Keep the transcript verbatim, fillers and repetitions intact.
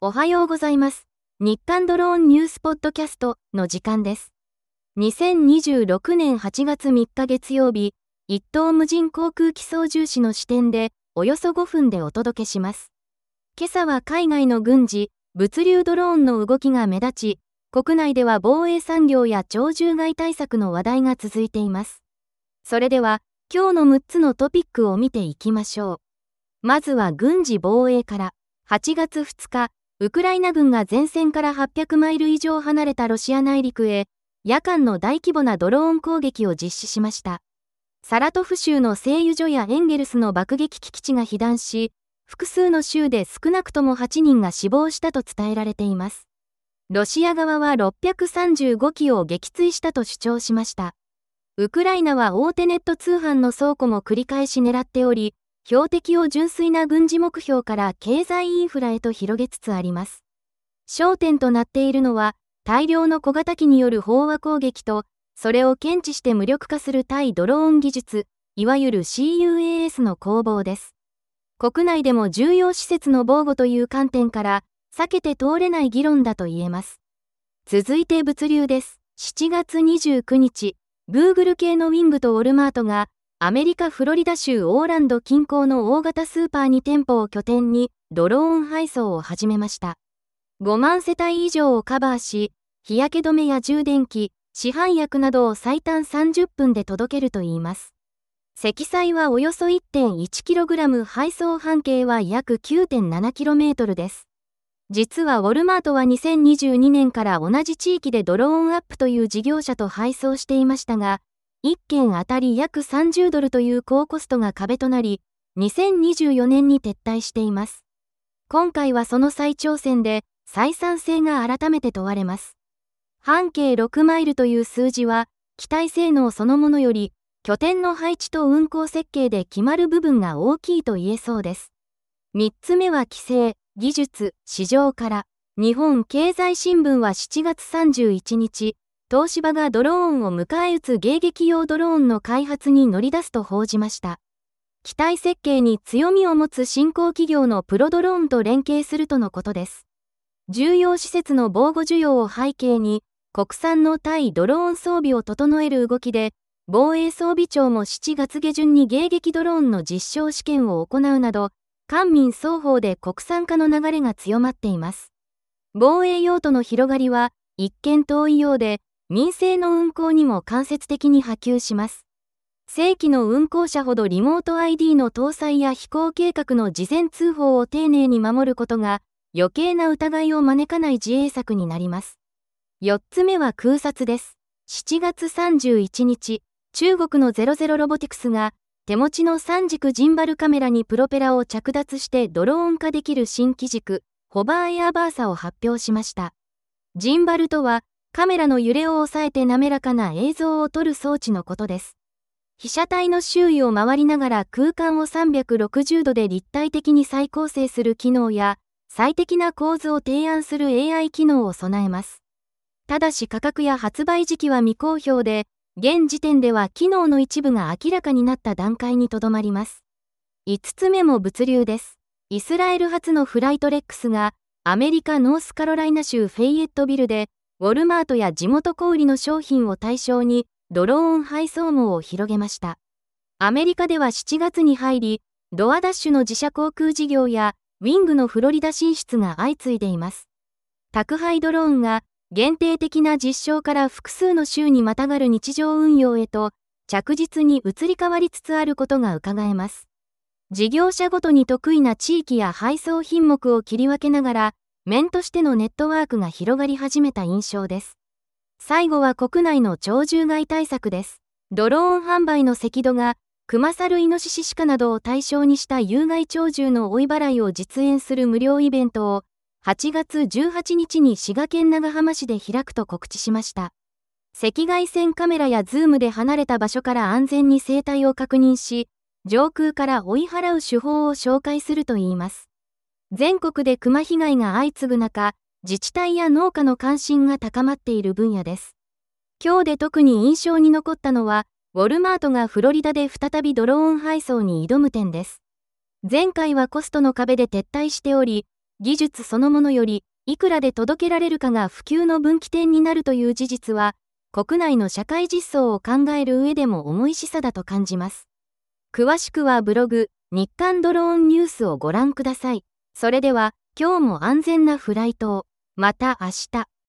おはようございます。日刊ドローンニュースポッドキャストの時間です。にせんにじゅうろくねんはちがつみっか月曜日、一等無人航空機操縦士の視点でおよそごふんでお届けします。今朝は海外の軍事、物流ドローンの動きが目立ち、国内では防衛産業や鳥獣害対策の話題が続いています。それでは、今日のむっつのトピックを見ていきましょう。まずは軍事防衛から、はちがつふつか、ウクライナ軍が前線からはっぴゃくマイル以上離れたロシア内陸へ、夜間の大規模なドローン攻撃を実施しました。サラトフ州の製油所やエンゲルスの爆撃機基地が被弾し、複数の州で少なくともはちにんが死亡したと伝えられています。ロシア側はろっぴゃくさんじゅうごきを撃墜したと主張しました。ウクライナは大手ネット通販の倉庫も繰り返し狙っており、標的を純粋な軍事目標から経済インフラへと広げつつあります。焦点となっているのは、大量の小型機による飽和攻撃と、それを検知して無力化する対ドローン技術、いわゆる シーユーエーエス の攻防です。国内でも重要施設の防護という観点から、避けて通れない議論だと言えます。続いて物流です。しちがつにじゅうくにち、Google 系のウィングとウォルマートが、アメリカ・フロリダ州オーランド近郊の大型スーパーに店舗を拠点にドローン配送を始めました。ごまんせたい以上をカバーし、日焼け止めや充電器、市販薬などを最短さんじゅっぷんで届けるといいます。積載はおよそ いってんいちキログラム、配送半径は約 きゅうてんななキロメートル です。実はウォルマートはにせんにじゅうにねんから同じ地域でドローンアップという事業者と配送していましたが、いっけんあたり約さんじゅうドルという高コストが壁となり、にせんにじゅうよねんに撤退しています。今回はその再挑戦で、採算性が改めて問われます。半径ろくマイルという数字は、機体性能そのものより、拠点の配置と運航設計で決まる部分が大きいと言えそうです。みっつめは規制、技術、市場から、日本経済新聞はしちがつさんじゅういちにち、東芝がドローンを迎え撃つ迎撃用ドローンの開発に乗り出すと報じました。機体設計に強みを持つ新興企業のプロドローンと連携するとのことです。重要施設の防護需要を背景に、国産の対ドローン装備を整える動きで、防衛装備庁もしちがつげじゅんに迎撃ドローンの実証試験を行うなど、官民双方で国産化の流れが強まっています。防衛用途の広がりは、一見遠いようで、民生の運航にも間接的に波及します。正規の運航者ほどリモート アイディー の搭載や飛行計画の事前通報を丁寧に守ることが余計な疑いを招かない自衛策になります。よっつめは空撮です。しちがつさんじゅういちにち、中国のゼロゼロロボティクスが手持ちの三軸ジンバルカメラにプロペラを着脱してドローン化できる新機軸、ホバーエアバーサを発表しました。ジンバルとは、カメラの揺れを抑えて滑らかな映像を撮る装置のことです。被写体の周囲を回りながら空間をさんびゃくろくじゅうどで立体的に再構成する機能や、最適な構図を提案する エーアイ 機能を備えます。ただし価格や発売時期は未公表で、現時点では機能の一部が明らかになった段階にとどまります。いつつめも物流です。イスラエル発のフライトレックスが、アメリカ・ノースカロライナ州フェイエットビルで、ウォルマートや地元小売の商品を対象にドローン配送網を広げました。アメリカではしちがつに入り、ドアダッシュの自社航空事業やウィングのフロリダ進出が相次いでいます。宅配ドローンが限定的な実証から複数の州にまたがる日常運用へと着実に移り変わりつつあることが伺えます。事業者ごとに得意な地域や配送品目を切り分けながら、面としてのネットワークが広がり始めた印象です。最後は国内の鳥獣害対策です。ドローン販売の関戸が、クマサルイノシシシカなどを対象にした有害鳥獣の追い払いを実演する無料イベントを、はちがつじゅうはちにちに滋賀県長浜市で開くと告知しました。赤外線カメラやズームで離れた場所から安全に生態を確認し、上空から追い払う手法を紹介するといいます。全国でクマ被害が相次ぐ中、自治体や農家の関心が高まっている分野です。今日で特に印象に残ったのは、ウォルマートがフロリダで再びドローン配送に挑む点です。前回はコストの壁で撤退しており、 技術そのものより、いくらで届けられるかが普及の分岐点になるという事実は、国内の社会実装を考える上でも重い示唆だと感じます。詳しくはブログ、日刊ドローンニュースをご覧ください。それでは、今日も安全なフライトを。また明日。